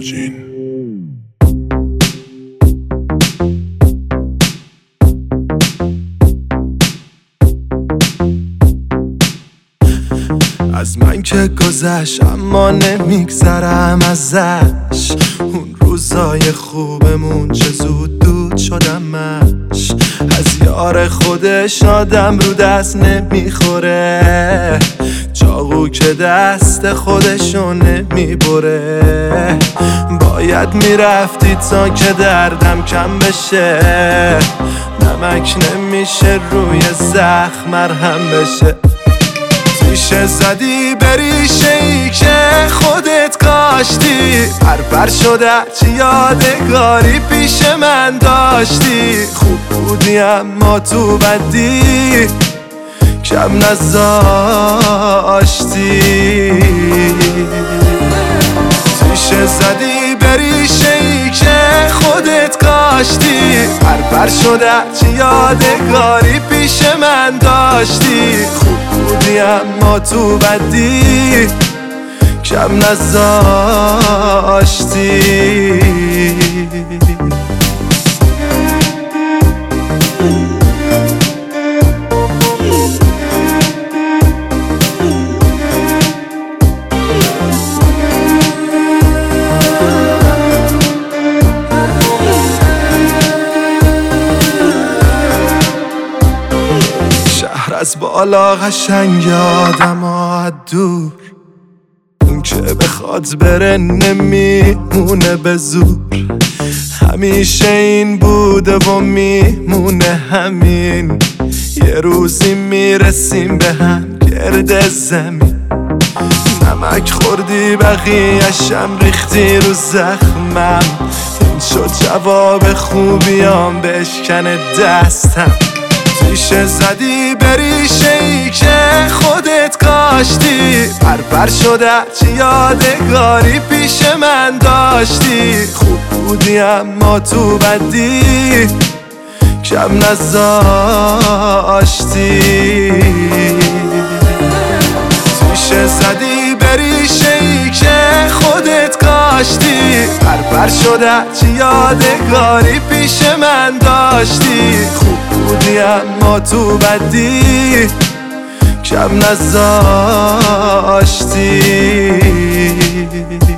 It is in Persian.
ماجین. از من که گذشت اما نمیگذرم ازش، اون روزای خوبمون چه زود دود شدمش. از یار خودش آدم رو دست نمیخوره، چاقو که دست خودشو نمیبره. باید میرفتی تا که دردم کم بشه، نمک نمیشه روی زخم مرهم بشه. ریشه زدی به ریشه ای که خودت کاشتی، پرپر شده چی یادگاری پیش من داشتی. خوب بودی اما تو بدی کم نذاشتی. ریشه زدی به ریشه ای که خودت کاشتی، پرپر شده چی یادگاری پیش من داشتی. خوب بودی اما تو بدی کم نذاشتی. از بالا قشنگ آدم ها دور، اون که بخواد بره نمیمونه به زور. همیشه این بوده و میمونه همین، یه روزی میرسیم به هم گرد زمین. نمک خوردی بقیه‌شم ریختی رو زخمم، این شد جواب خوبیام بشکن دستم. ریشه زدی به ریشه ای که خودت کاشتی، پرپر شده چی یادگاری پیش من داشتی. خوب بودی اما تو بدی کم نذاشتی. ریشه زدی به ریشه ای که خودت کاشتی، پرپر شده چی یادگاری پیش من داشتی. خوب بودی اما تو بدی کم نذاشتی.